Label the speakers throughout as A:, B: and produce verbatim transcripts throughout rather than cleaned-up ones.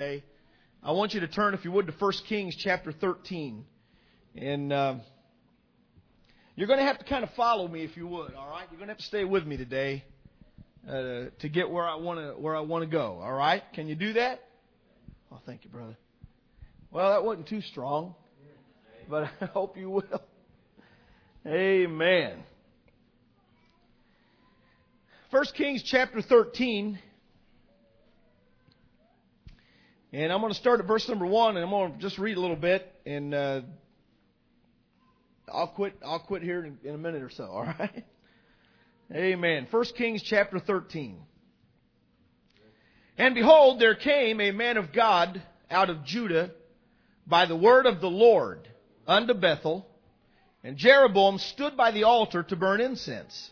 A: Okay. I want you to turn, if you would, to First Kings chapter thirteen. And uh, you're going to have to kind of follow me, if you would, all right? You're going to have to stay with me today uh, to get where I want to where I want to go, all right? Can you do that? Oh, thank you, brother. Well, that wasn't too strong, but I hope you will. Amen. First Kings chapter thirteen. And I'm going to start at verse number one, and I'm going to just read a little bit, and uh, I'll quit. I'll quit here in, in a minute or so. All right. Amen. First Kings chapter thirteen. And behold, there came a man of God out of Judah by the word of the Lord unto Bethel, and Jeroboam stood by the altar to burn incense.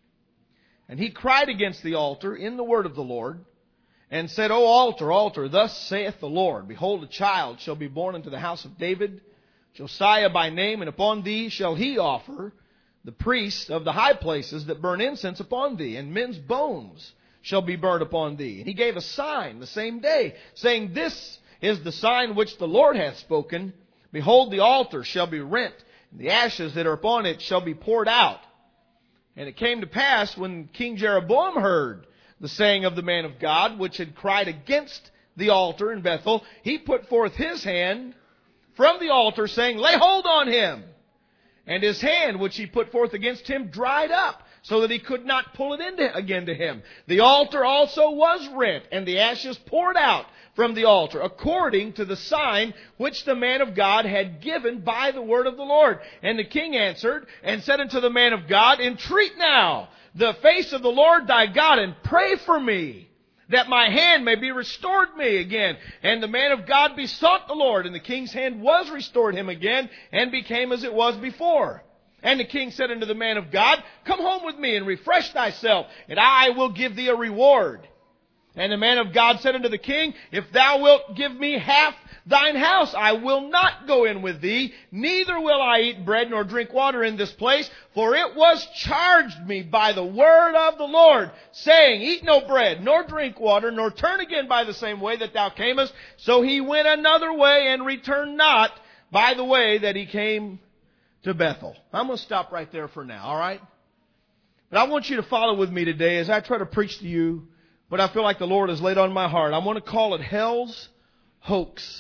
A: And he cried against the altar in the word of the Lord, and said, O altar, altar, thus saith the Lord, behold, a child shall be born unto the house of David, Josiah by name, and upon thee shall he offer the priests of the high places that burn incense upon thee, and men's bones shall be burned upon thee. And he gave a sign the same day, saying, This is the sign which the Lord hath spoken. Behold, the altar shall be rent, and the ashes that are upon it shall be poured out. And it came to pass, when King Jeroboam heard the saying of the man of God, which had cried against the altar in Bethel, he put forth his hand from the altar, saying, Lay hold on him. And his hand, which he put forth against him, dried up, so that he could not pull it in again to him. The altar also was rent, and the ashes poured out from the altar, according to the sign which the man of God had given by the word of the Lord. And the king answered, and said unto the man of God, Entreat now the face of the Lord thy God, and pray for me, that my hand may be restored me again. And the man of God besought the Lord, and the king's hand was restored him again, and became as it was before. And the king said unto the man of God, Come home with me, and refresh thyself, and I will give thee a reward. And the man of God said unto the king, If thou wilt give me half thine house, I will not go in with thee, neither will I eat bread nor drink water in this place, for it was charged me by the word of the Lord, saying, Eat no bread, nor drink water, nor turn again by the same way that thou camest. So he went another way, and returned not by the way that he came to Bethel. I'm going to stop right there for now, all right? But I want you to follow with me today as I try to preach to you what I feel like the Lord has laid on my heart. I want to call it Hell's Hoax.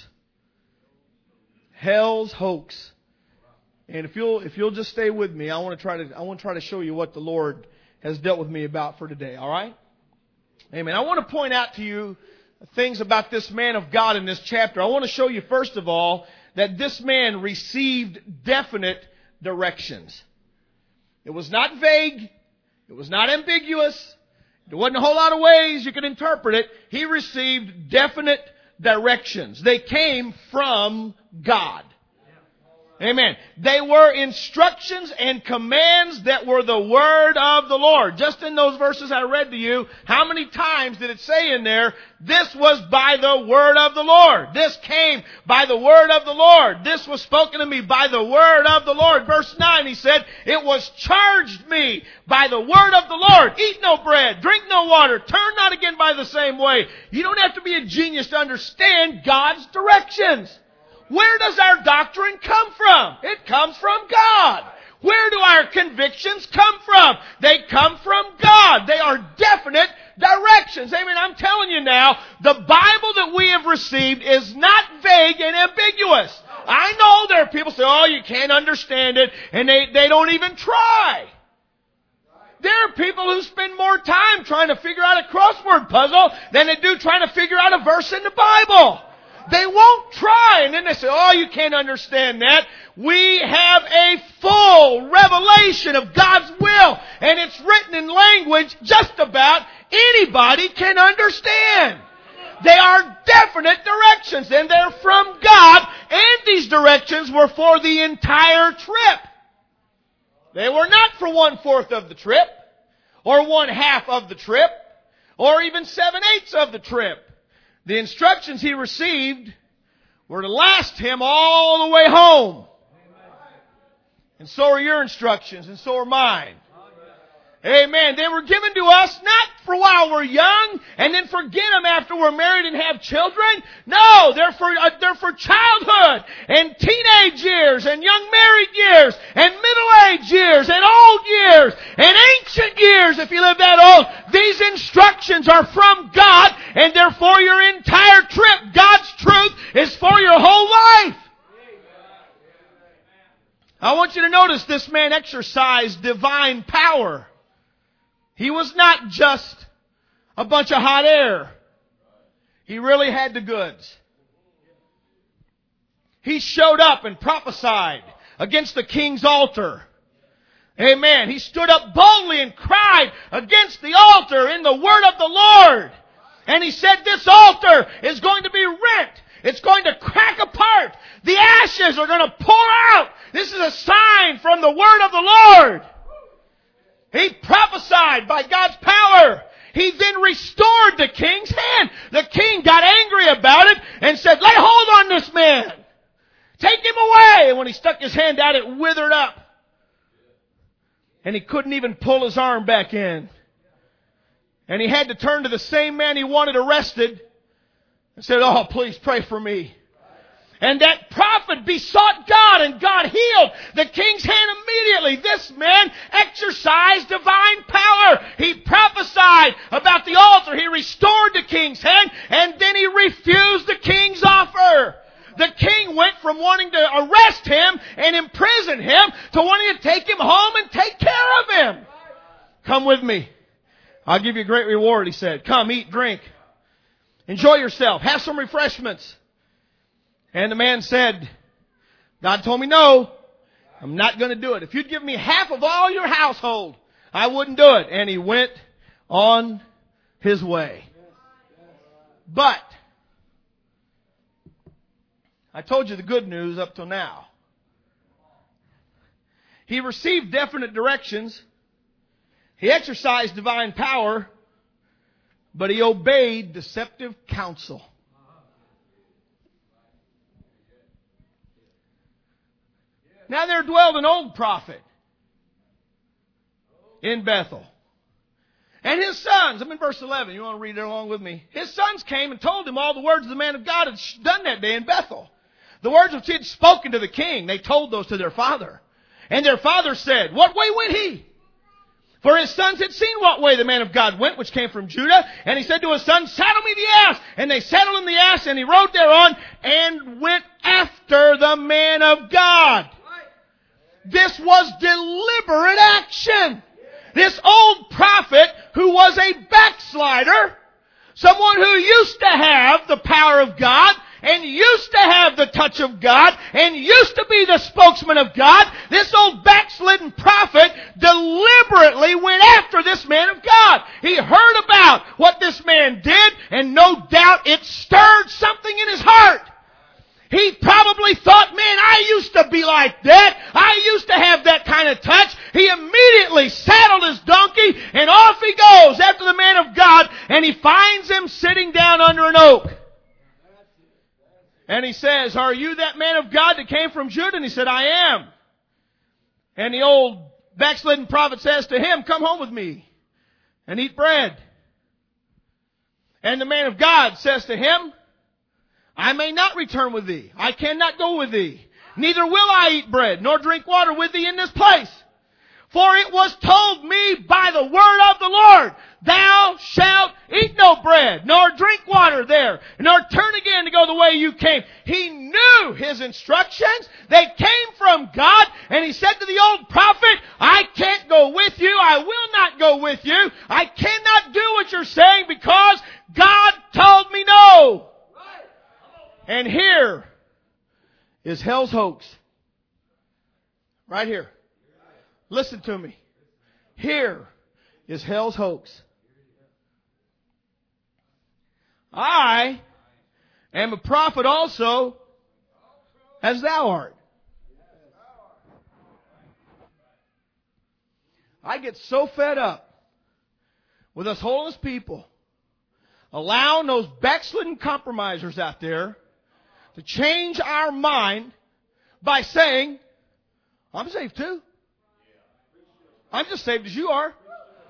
A: Hell's hoax. And if you'll if you'll just stay with me, I want to try to I want to try to show you what the Lord has dealt with me about for today. All right? Amen. I want to point out to you things about this man of God in this chapter. I want to show you first of all that this man received definite directions. It was not vague. It was not ambiguous. There wasn't a whole lot of ways you could interpret it. He received definite directions. They came from God. Amen. They were instructions and commands that were the word of the Lord. Just in those verses I read to you, how many times did it say in there, this was by the word of the Lord. This came by the word of the Lord. This was spoken to me by the word of the Lord. Verse nine, he said, it was charged me by the word of the Lord. Eat no bread, drink no water, turn not again by the same way. You don't have to be a genius to understand God's directions. Where does our doctrine come from? It comes from God. Where do our convictions come from? They come from God. They are definite directions. Amen. I'm telling you now, the Bible that we have received is not vague and ambiguous. I know there are people who say, oh, you can't understand it, and they, they don't even try. There are people who spend more time trying to figure out a crossword puzzle than they do trying to figure out a verse in the Bible. They won't try. And then they say, oh, you can't understand that. We have a full revelation of God's will. And it's written in language just about anybody can understand. They are definite directions. And they're from God. And these directions were for the entire trip. They were not for one-fourth of the trip. Or one-half of the trip. Or even seven-eighths of the trip. The instructions he received were to last him all the way home. And so are your instructions, and so are mine. Amen. They were given to us not for while we're young and then forget them after we're married and have children. No, they're for uh, they're for childhood and teenage years and young married years and middle-aged years and old years and ancient years if you live that old. These instructions are from God and they're for your entire trip. God's truth is for your whole life. I want you to notice this man exercised divine power. He was not just a bunch of hot air. He really had the goods. He showed up and prophesied against the king's altar. Amen. He stood up boldly and cried against the altar in the word of the Lord. And he said, this altar is going to be rent. It's going to crack apart. The ashes are going to pour out. This is a sign from the word of the Lord. He prophesied by God's power. He then restored the king's hand. The king got angry about it and said, lay hold on this man. Take him away. And when he stuck his hand out, it withered up. And he couldn't even pull his arm back in. And he had to turn to the same man he wanted arrested and said, oh, please pray for me. And that prophet besought God, and God healed the king's hand immediately. This man exercised divine power. He prophesied about the altar. He restored the king's hand, and then he refused the king's offer. The king went from wanting to arrest him and imprison him to wanting to take him home and take care of him. Come with me. I'll give you a great reward, he said. Come, eat, drink. Enjoy yourself. Have some refreshments. And the man said, God told me no, I'm not going to do it. If you'd give me half of all your household, I wouldn't do it. And he went on his way. But I told you the good news up till now. He received definite directions. He exercised divine power, but he obeyed deceptive counsel. Now there dwelled an old prophet in Bethel. And his sons, I'm in verse eleven, you want to read it along with me? His sons came and told him all the words the man of God had done that day in Bethel. The words which he had spoken to the king, they told those to their father. And their father said, what way went he? For his sons had seen what way the man of God went, which came from Judah. And he said to his sons, saddle me the ass. And they saddled him the ass, and he rode thereon and went after the man of God. This was deliberate action. This old prophet who was a backslider, someone who used to have the power of God and used to have the touch of God and used to be the spokesman of God, this old backslidden prophet deliberately went after this man of God. He heard about what this man did, and no doubt it stirred something in his heart. He probably thought, man, I used to be like that. I used to have that kind of touch. He immediately saddled his donkey and off he goes after the man of God, and he finds him sitting down under an oak. And he says, are you that man of God that came from Judah? And he said, I am. And the old backslidden prophet says to him, come home with me and eat bread. And the man of God says to him, I may not return with thee. I cannot go with thee. Neither will I eat bread, nor drink water with thee in this place. For it was told me by the word of the Lord, thou shalt eat no bread, nor drink water there, nor turn again to go the way you came. He knew his instructions. They came from God. And he said to the old prophet, I can't go with you. I will not go with you. I cannot do what you're saying because God told me no. And here is hell's hoax. Right here. Listen to me. Here is hell's hoax. I am a prophet also, as thou art. I get so fed up with us holiness people allowing those backslidden compromisers out there to change our mind by saying, I'm saved too. I'm just saved as you are.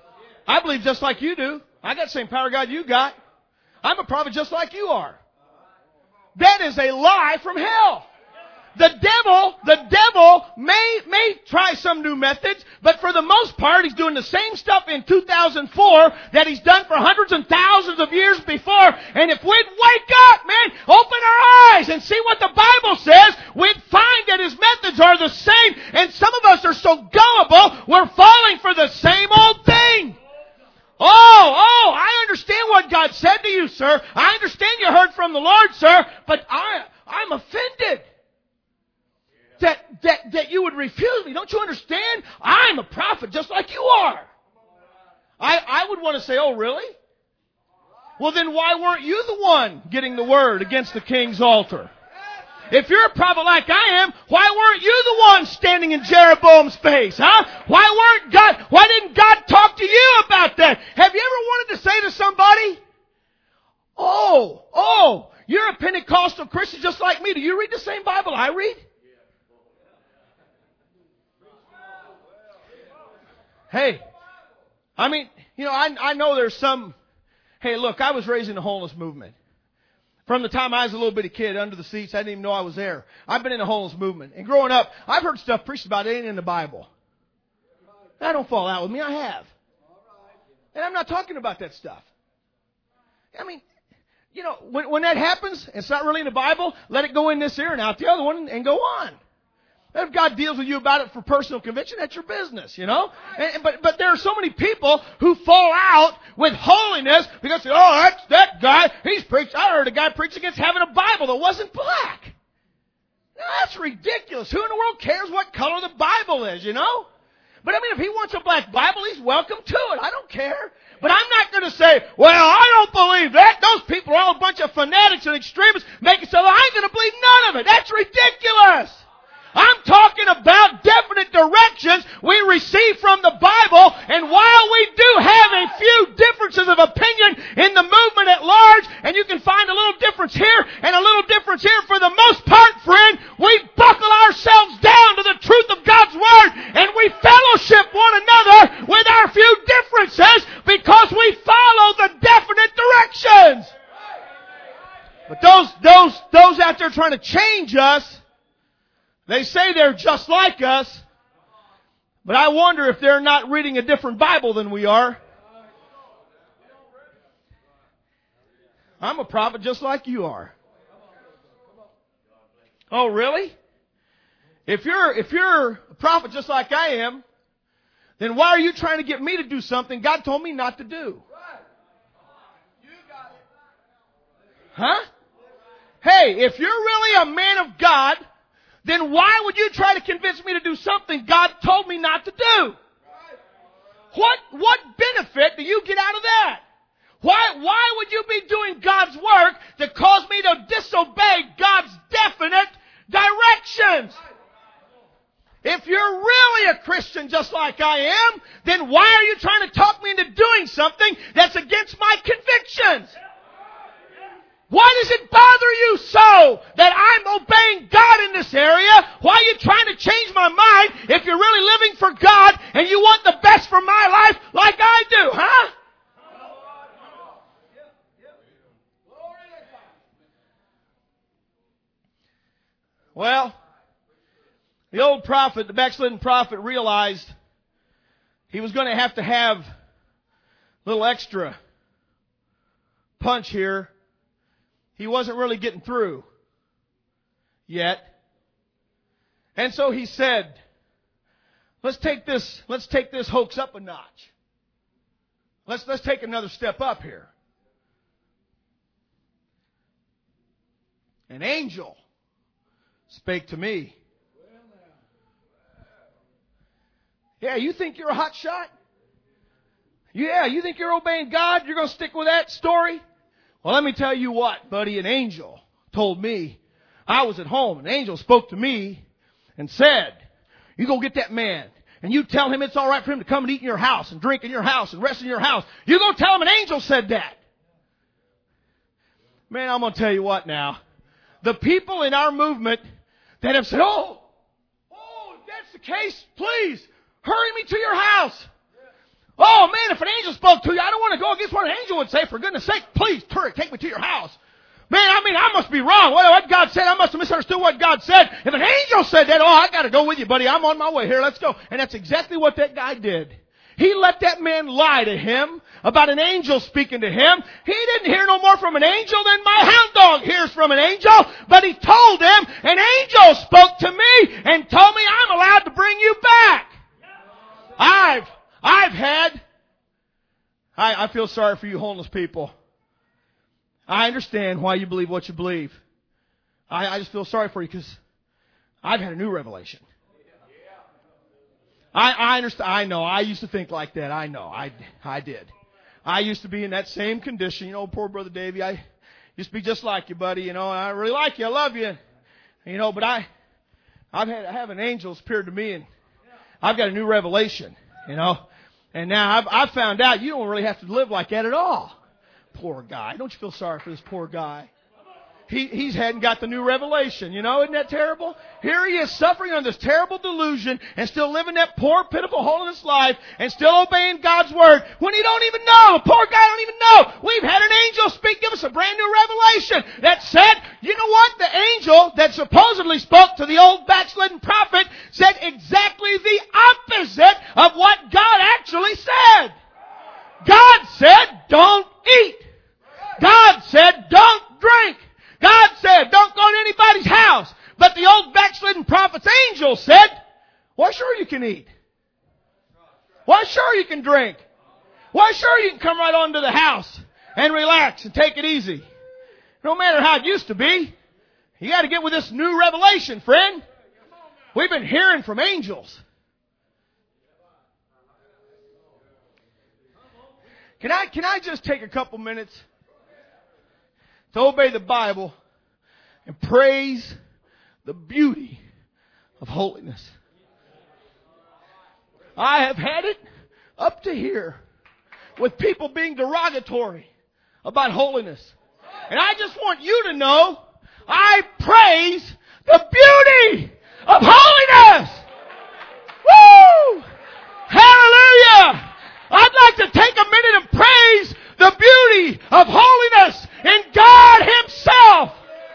A: I believe just like you do. I got the same power of God you got. I'm a prophet just like you are. That is a lie from hell. The devil, the devil may, may try some new methods, but for the most part, he's doing the same stuff in two thousand four that he's done for hundreds and thousands of years before. And if we'd wake up, man, open our eyes and see what the Bible says, we'd find that his methods are the same. And some of us are so gullible, we're falling for the same old thing. Oh, oh, I understand what God said to you, sir. I understand you heard from the Lord, sir, but I, I'm offended. That, that, that you would refuse me. Don't you understand? I'm a prophet just like you are. I, I would want to say, oh, really? Well, then why weren't you the one getting the word against the king's altar? If you're a prophet like I am, why weren't you the one standing in Jeroboam's face, huh? Why weren't God, why didn't God talk to you about that? Have you ever wanted to say to somebody, oh, oh, you're a Pentecostal Christian just like me. Do you read the same Bible I read? Hey, I mean, you know, I, I know there's some, hey, look, I was raised in the holiness movement. From the time I was a little bitty kid under the seats, I didn't even know I was there. I've been in the holiness movement. And growing up, I've heard stuff preached about it ain't in the Bible. That don't fall out with me. I have. And I'm not talking about that stuff. I mean, you know, when, when that happens, it's not really in the Bible, let it go in this ear and out the other one and go on. If God deals with you about it for personal conviction, that's your business, you know? And, but, but there are so many people who fall out with holiness because, oh, that's that guy, he's preached. I heard a guy preach against having a Bible that wasn't black. Now, that's ridiculous. Who in the world cares what color the Bible is, you know? But I mean, if he wants a black Bible, he's welcome to it. I don't care. But I'm not going to say, well, I don't believe that. Those people are all a bunch of fanatics and extremists making so I'm going to believe none of it. That's ridiculous. I'm talking about definite directions we receive from the Bible, and while we do have a few differences of opinion in the movement at large, and you can find a little difference here and a little difference here, for the most part, friend, we buckle ourselves down to the truth of God's Word, and we fellowship one another with our few differences because we follow the definite directions. But those, those, those out there trying to change us, they say they're just like us, but I wonder if they're not reading a different Bible than we are. I'm a prophet just like you are. Oh, really? If you're, if you're a prophet just like I am, then why are you trying to get me to do something God told me not to do? Huh? Hey, if you're really a man of God, then why would you try to convince me to do something God told me not to do? What, what benefit do you get out of that? Why, why would you be doing God's work to cause me to disobey God's definite directions? If you're really a Christian just like I am, then why are you trying to talk me into doing something that's against my convictions? Why does it bother you so that I'm obeying God in this area? Why are you trying to change my mind if you're really living for God and you want the best for my life like I do, huh? Well, the old prophet, the backslidden prophet, realized he was going to have to have a little extra punch here. He wasn't really getting through yet. And so he said, let's take this, let's take this hoax up a notch. Let's, let's take another step up here. An angel spake to me. Yeah, you think you're a hot shot? Yeah, you think you're obeying God? You're going to stick with that story? Well, let me tell you what, buddy, an angel told me. I was at home. An angel spoke to me and said, you go get that man and you tell him it's all right for him to come and eat in your house and drink in your house and rest in your house. You go tell him an angel said that. Man, I'm going to tell you what now. The people in our movement that have said, oh, oh, if that's the case, please hurry me to your house. Oh man, if an angel spoke to you, I don't want to go against what an angel would say. For goodness sake, please, Turk, take me to your house. Man, I mean, I must be wrong. What, what God said, I must have misunderstood what God said. If an angel said that, oh, I got to go with you, buddy. I'm on my way. Here, let's go. And that's exactly what that guy did. He let that man lie to him about an angel speaking to him. He didn't hear no more from an angel than my hound dog hears from an angel. But he told him, an angel spoke to me and told me I'm allowed to bring you back. I've, I've had, I, I feel sorry for you homeless people. I understand why you believe what you believe. I, I just feel sorry for you because I've had a new revelation. I, I understand. I know. I used to think like that. I know. I, I did. I used to be in that same condition. You know, poor Brother Davey. I used to be just like you, buddy. You know, and I really like you. I love you. You know, but I, I've had, I have an angel appeared to me, and I've got a new revelation. You know, and now I've, I've found out you don't really have to live like that at all. Poor guy. Don't you feel sorry for this poor guy? He, he's hadn't got the new revelation. You know, isn't that terrible? Here he is suffering under this terrible delusion and still living that poor, pitiful, holiness life and still obeying God's word when he don't even know. The poor guy don't even know. We've had an angel speak, give us a brand new revelation that said, you know what? The angel that supposedly spoke to the old backslidden prophet said exactly the opposite of what God actually said. God said, don't eat. God said, don't drink. God said, don't go to anybody's house. But the old backslidden prophet's angel said, well, sure you can eat. Well, sure you can drink. Well, sure you can come right on to the house and relax and take it easy. No matter how it used to be, you got to get with this new revelation, friend. We've been hearing from angels. Can I, can I just take a couple minutes to obey the Bible and praise the beauty of holiness? I have had it up to here with people being derogatory about holiness. And I just want you to know, I praise the beauty of holiness. Woo! Hallelujah! I'd like to take a minute and praise the beauty of holiness in God Himself.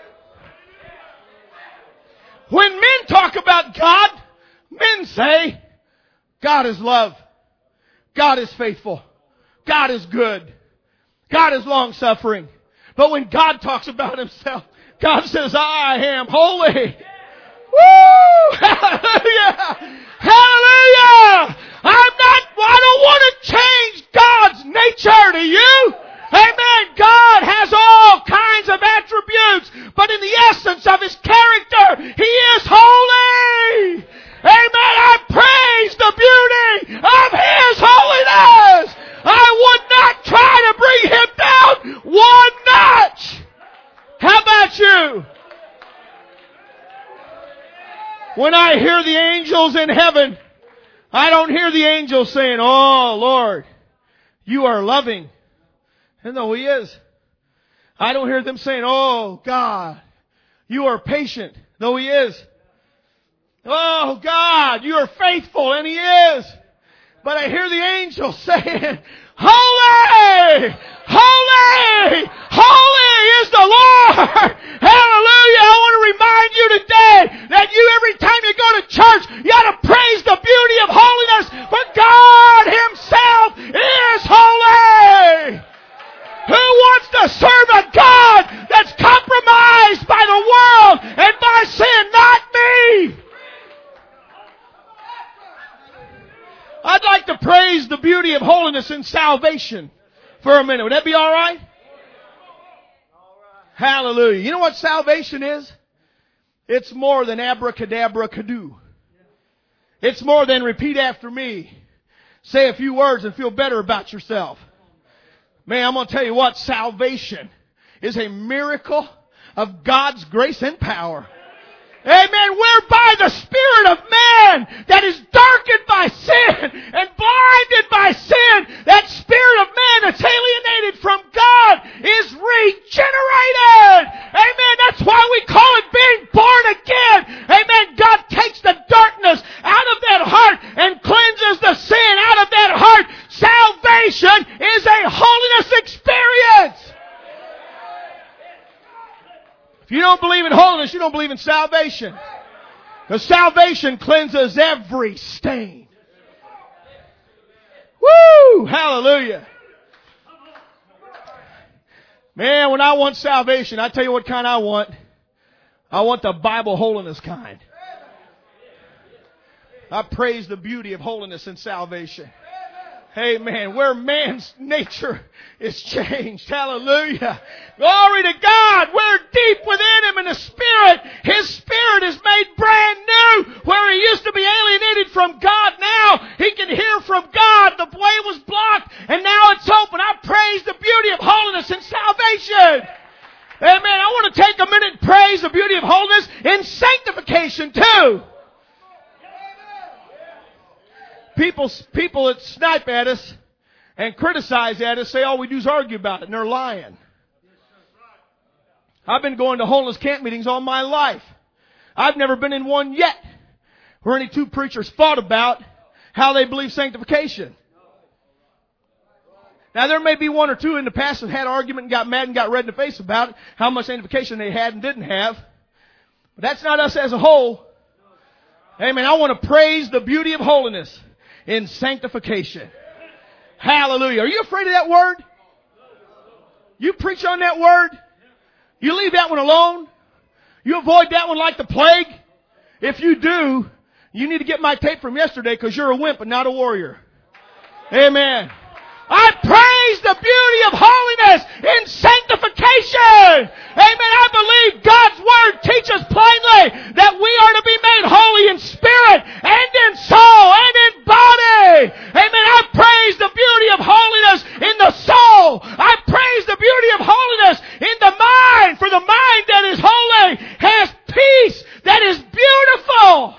A: When men talk about God, men say, God is love. God is faithful. God is good. God is long-suffering. But when God talks about Himself, God says, I am holy. Woo! Hallelujah! Hallelujah! I'm not, I don't want to change God's nature to you. Amen. God has all kinds of attributes, but in the essence of His character, He is holy. Amen. I praise the beauty of His holiness. I would not try to bring Him down one notch. How about you? When I hear the angels in heaven, I don't hear the angels saying, oh, Lord, you are loving. And no, He is. I don't hear them saying, oh, God, you are patient. No, He is. Oh, God, you are faithful. And He is. But I hear the angels saying, holy, holy, holy is the Lord. Hallelujah. I want to remind you today that you, every time you go to church, you got to praise the beauty of holiness. For God Himself is holy. Who wants to serve a God that's compromised by the world and by sin? Not me. I'd like to praise the beauty of holiness in salvation for a minute. Would that be all right? Hallelujah. You know what salvation is? It's more than abracadabra kadoo. It's more than repeat after me. Say a few words and feel better about yourself. Man, I'm going to tell you what, salvation is a miracle of God's grace and power. Amen. Whereby the spirit of man that is darkened by sin and blinded by sin, that spirit of man that's alienated from God is regenerated. Amen. That's why we call it being born again. Amen. God takes the darkness out of that heart and cleanses the sin out of that heart. Salvation believe in holiness, you don't believe in salvation. Because salvation cleanses every stain. Woo! Hallelujah. Man, when I want salvation, I tell you what kind I want. I want the Bible holiness kind. I praise the beauty of holiness and salvation. Amen. Where man's nature is changed. Hallelujah. Glory to God. We're deep within Him in the Spirit. His Spirit is made brand new. Where He used to be alienated from God, now He can hear from God. The way was blocked and now it's open. I praise the beauty of holiness and salvation. Amen. I want to take a minute and praise the beauty of holiness in sanctification too. People, people that snipe at us and criticize at us say all we do is argue about it, and they're lying. I've been going to holiness camp meetings all my life. I've never been in one yet where any two preachers fought about how they believe sanctification. Now there may be one or two in the past that had argument and got mad and got red in the face about it, how much sanctification they had and didn't have. But that's not us as a whole. Amen. I want to praise the beauty of holiness in sanctification. Hallelujah. Are you afraid of that word? You preach on that word? You leave that one alone? You avoid that one like the plague? If you do, you need to get my tape from yesterday because you're a wimp and not a warrior. Amen. I praise the beauty of holiness in sanctification. Amen. I believe God's Word teaches plainly that we are to be made holy in spirit and in soul and in body. Amen. I praise the beauty of holiness in the soul. I praise the beauty of holiness in the mind. For the mind that is holy has peace that is beautiful.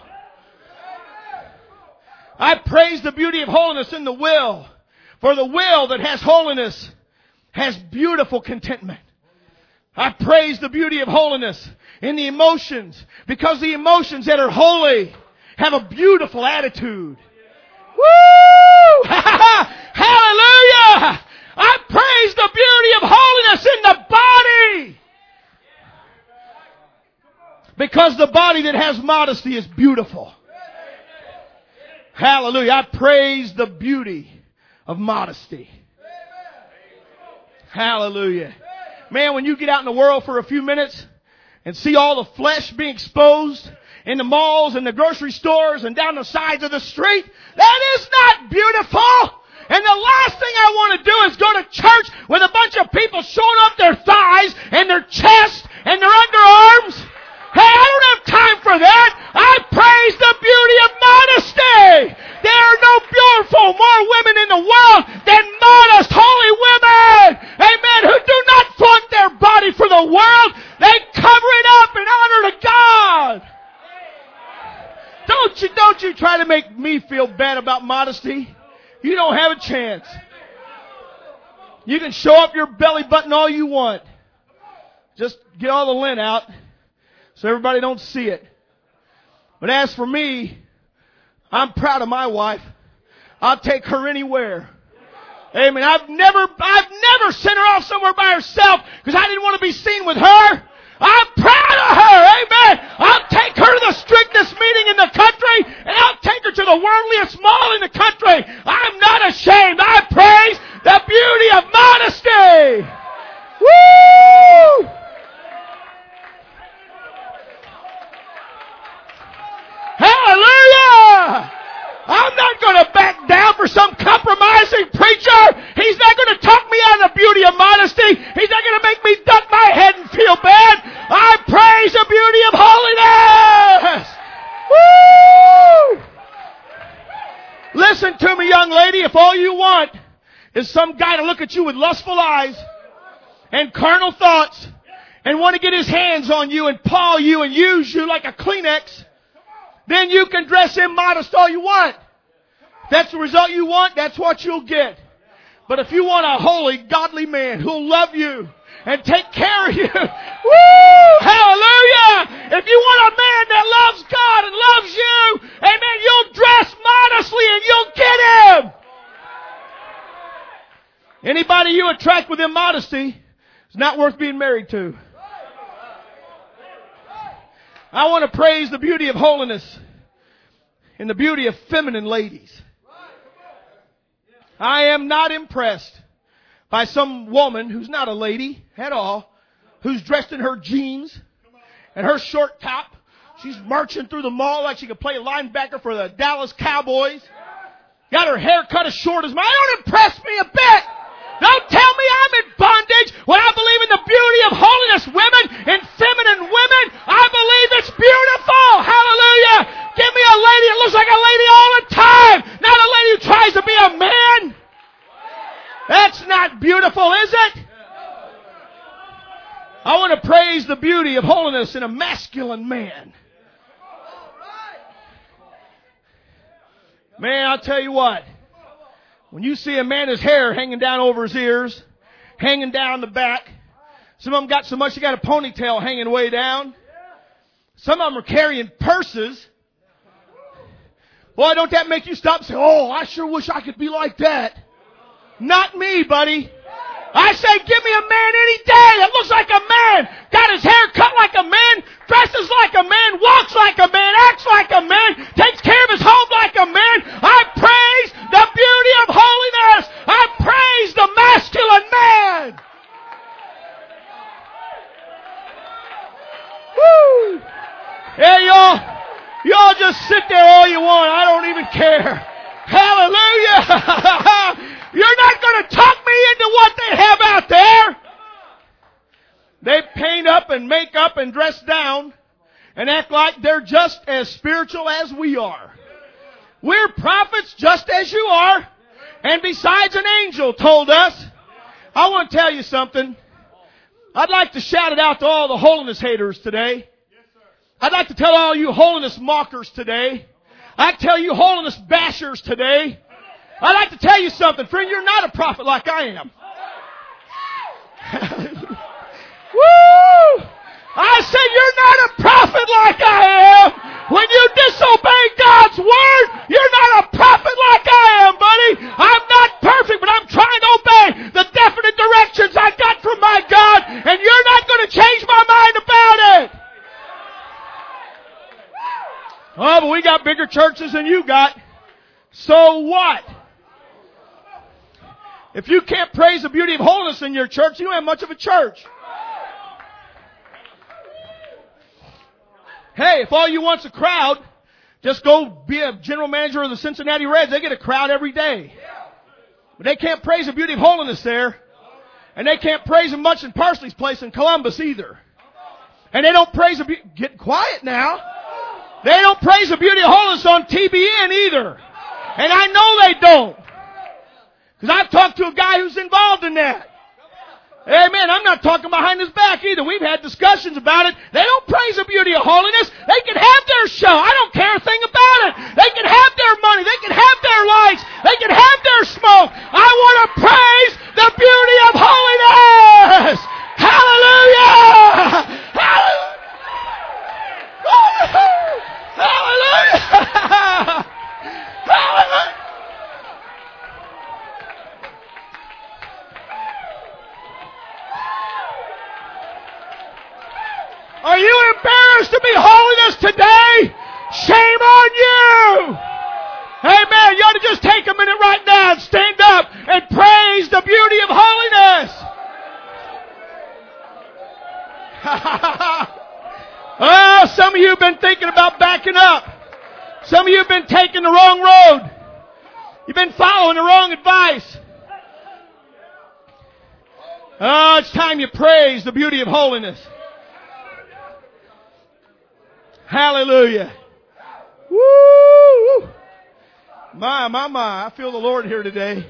A: I praise the beauty of holiness in the will. For the will that has holiness has beautiful contentment. I praise the beauty of holiness in the emotions, because the emotions that are holy have a beautiful attitude. Woo! Hallelujah! I praise the beauty of holiness in the body. Because the body that has modesty is beautiful. Hallelujah. I praise the beauty of modesty. Hallelujah. Man, when you get out in the world for a few minutes and see all the flesh being exposed in the malls and the grocery stores and down the sides of the street, that is not beautiful. And the last thing I want to do is go to church with a bunch of people showing up their thighs and their chest and their underarms. Hey, I don't have time for that. I praise the beauty of modesty. There are no beautiful more women in the world than modest, holy women. Amen. Who do not flaunt their body for the world. They cover it up in honor to God. Don't you, don't you try to make me feel bad about modesty. You don't have a chance. You can show up your belly button all you want. Just get all the lint out so everybody don't see it. But as for me, I'm proud of my wife. I'll take her anywhere. Amen. I've never, I've never sent her off somewhere by herself because I didn't want to be seen with her. I'm proud of her. Amen. I'll take her to the strictest meeting in the country, and I'll take her to the worldliest mall in the country. I'm not ashamed. I praise the beauty of modesty. Woo! Hallelujah! I'm not going to back down for some compromising preacher. He's not going to talk me out of the beauty of modesty. He's not going to make me duck my head and feel bad. I praise the beauty of holiness. Woo! Listen to me, young lady. If all you want is some guy to look at you with lustful eyes and carnal thoughts and want to get his hands on you and paw you and use you like a Kleenex, then you can dress immodest all you want. If that's the result you want, that's what you'll get. But if you want a holy, godly man who'll love you and take care of you, woo, hallelujah! If you want a man that loves God and loves you, amen, you'll dress modestly and you'll get him. Anybody you attract with immodesty is not worth being married to. I want to praise the beauty of holiness and the beauty of feminine ladies. I am not impressed by some woman who's not a lady at all, who's dressed in her jeans and her short top. She's marching through the mall like she could play linebacker for the Dallas Cowboys. Got her hair cut as short as mine. Don't impress me a bit. Don't tell me I'm in bondage when I believe in the beauty of holiness women and feminine women. I believe it's beautiful. Hallelujah. Give me a lady that looks like a lady all the time. Not a lady who tries to be a man. That's not beautiful, is it? I want to praise the beauty of holiness in a masculine man. Man, I'll tell you what. When you see a man, his hair hanging down over his ears, hanging down the back. Some of them got so much, you got a ponytail hanging way down. Some of them are carrying purses. Boy, don't that make you stop and say, oh, I sure wish I could be like that. Not me, buddy. I say, give me a man any day that looks like a man, got his hair cut like a man, dresses like a man, walks like a man, acts like a man, takes care of his home like a man. I praise the beauty of holiness. I praise the masculine man. Woo! Hey, y'all, y'all just sit there all you want. I don't even care. Hallelujah! You're not going to talk me into what they have out there. They paint up and make up and dress down and act like they're just as spiritual as we are. We're prophets just as you are. And besides, an angel told us. I want to tell you something. I'd like to shout it out to all the holiness haters today. I'd like to tell all you holiness mockers today. I'd tell you holiness bashers today. I'd like to tell you something, friend. You're not a prophet like I am. Woo! I said you're not a prophet like I am. When you disobey God's word, you're not a prophet like I am, buddy. I'm not perfect, but I'm trying to obey the definite directions I got from my God, and you're not going to change my mind about it. Oh, but we got bigger churches than you got. So what? If you can't praise the beauty of holiness in your church, you don't have much of a church. Hey, if all you want's a crowd, just go be a general manager of the Cincinnati Reds. They get a crowd every day. But they can't praise the beauty of holiness there. And they can't praise him much in Parsley's place in Columbus either. And they don't praise the beauty... Get quiet now. They don't praise the beauty of holiness on T B N either. And I know they don't. Because I've talked to a guy who's involved in that. Amen. I'm not talking behind his back either. We've had discussions about it. They don't praise the beauty of holiness. They can have their show. I don't care a thing about it. They can have their money. They can have their lights. They can have their smoke. I want to praise the beauty of holiness. Hallelujah. Hallelujah. Hallelujah. Hallelujah. Are you embarrassed to be holiness today? Shame on you! Amen. You ought to just take a minute right now and stand up and praise the beauty of holiness. Oh, some of you have been thinking about backing up. Some of you have been taking the wrong road. You've been following the wrong advice. Oh, it's time you praise the beauty of holiness. Hallelujah. Woo! My, my, my. I feel the Lord here today.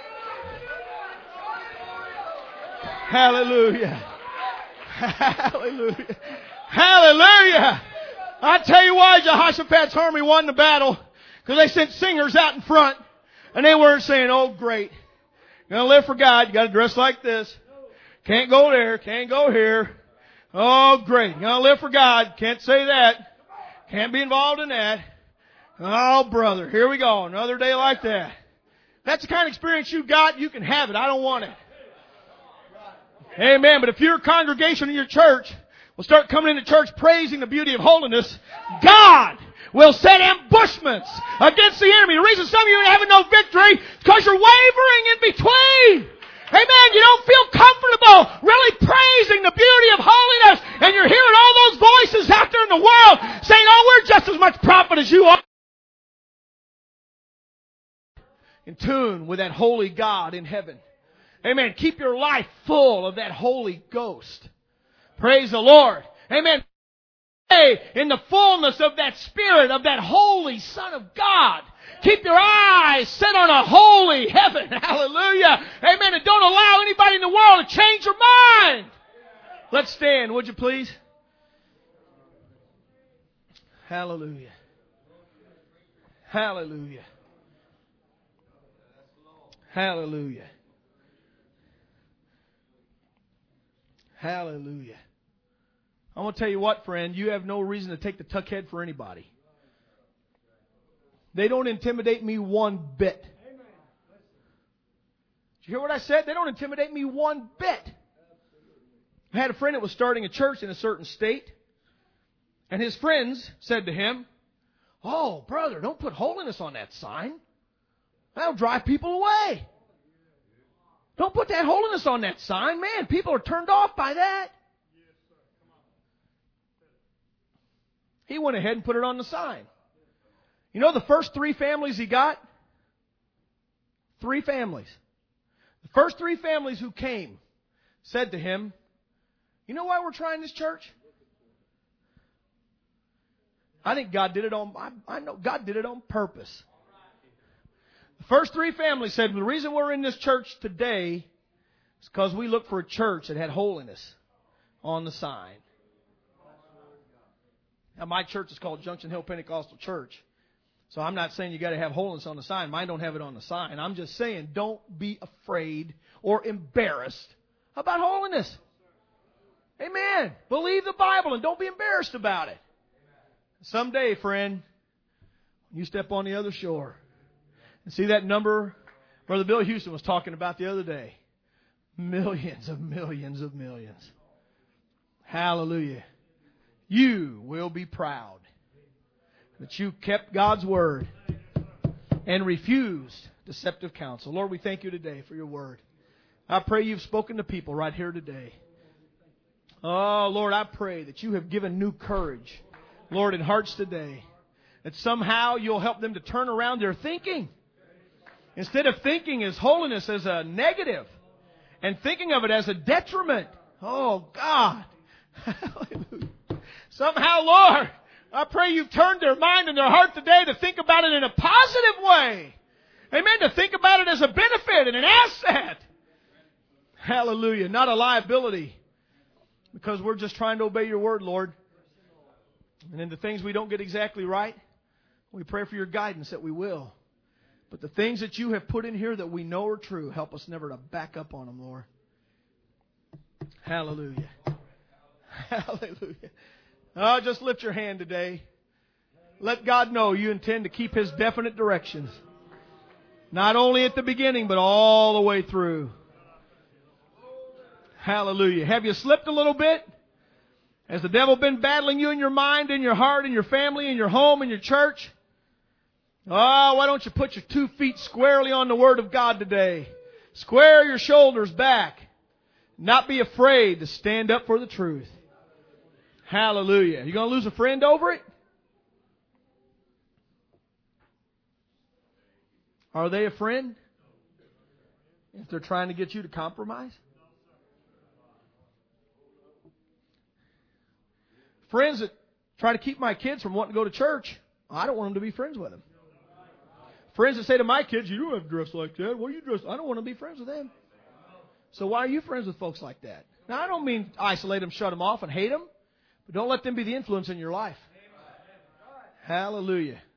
A: Hallelujah. Hallelujah. Hallelujah. I tell you why Jehoshaphat's army won the battle. Because they sent singers out in front. And they weren't saying, oh, great. You're going to live for God. You got to dress like this. Can't go there. Can't go here. Oh, great. You're going to live for God. Can't say that. Can't be involved in that. Oh, brother. Here we go. Another day like that. That's the kind of experience you got. You can have it. I don't want it. Amen. But if you're a congregation in your church will start coming into church praising the beauty of holiness, God will set ambushments against the enemy. The reason some of you are having no victory is because you're wavering in between. Amen. You don't feel comfortable really praising the beauty of holiness, and you're hearing all those voices out there in the world saying, oh, we're just as much prophet as you are. In tune with that holy God in heaven. Amen. Keep your life full of that Holy Ghost. Praise the Lord. Amen. In the fullness of that Spirit, of that Holy Son of God. Keep your eyes set on a holy heaven. Hallelujah. Amen. And don't allow anybody in the world to change your mind. Let's stand, would you please? Hallelujah. Hallelujah. Hallelujah. Hallelujah. I want to tell you what, friend, you have no reason to take the tuck head for anybody. They don't intimidate me one bit. Did you hear what I said? They don't intimidate me one bit. I had a friend that was starting a church in a certain state, and his friends said to him, oh, brother, don't put holiness on that sign. That'll drive people away. Don't put that holiness on that sign. Man, people are turned off by that. He went ahead and put it on the sign. You know the first three families he got? Three families. The first three families who came said to him, you know why we're trying this church? I think God did it on, I, I know God did it on purpose. The first three families said, the reason we're in this church today is because we look for a church that had holiness on the sign. Now, my church is called Junction Hill Pentecostal Church. So I'm not saying you got to have holiness on the sign. Mine don't have it on the sign. I'm just saying don't be afraid or embarrassed about holiness. Amen. Believe the Bible and don't be embarrassed about it. Someday, friend, you step on the other shore and see that number Brother Bill Houston was talking about the other day. Millions of millions of millions. Hallelujah. You will be proud that you kept God's word and refused deceptive counsel. Lord, we thank you today for your word. I pray you've spoken to people right here today. Oh, Lord, I pray that you have given new courage, Lord, in hearts today. That somehow you'll help them to turn around their thinking. Instead of thinking as holiness as a negative and thinking of it as a detriment. Oh, God. Hallelujah. Somehow, Lord, I pray you've turned their mind and their heart today to think about it in a positive way. Amen. To think about it as a benefit and an asset. Hallelujah. Not a liability. Because we're just trying to obey your word, Lord. And in the things we don't get exactly right, we pray for your guidance that we will. But the things that you have put in here that we know are true, help us never to back up on them, Lord. Hallelujah. Hallelujah. Oh, just lift your hand today. Let God know you intend to keep His definite directions. Not only at the beginning, but all the way through. Hallelujah. Have you slipped a little bit? Has the devil been battling you in your mind, in your heart, in your family, in your home, in your church? Oh, why don't you put your two feet squarely on the Word of God today? Square your shoulders back. Not be afraid to stand up for the truth. Hallelujah. You going to lose a friend over it? Are they a friend? If they're trying to get you to compromise? Friends that try to keep my kids from wanting to go to church, I don't want them to be friends with them. Friends that say to my kids, you don't have to dress like that. What are you dressed? I don't want to be friends with them. So why are you friends with folks like that? Now, I don't mean isolate them, shut them off, and hate them. But don't let them be the influence in your life. Hallelujah.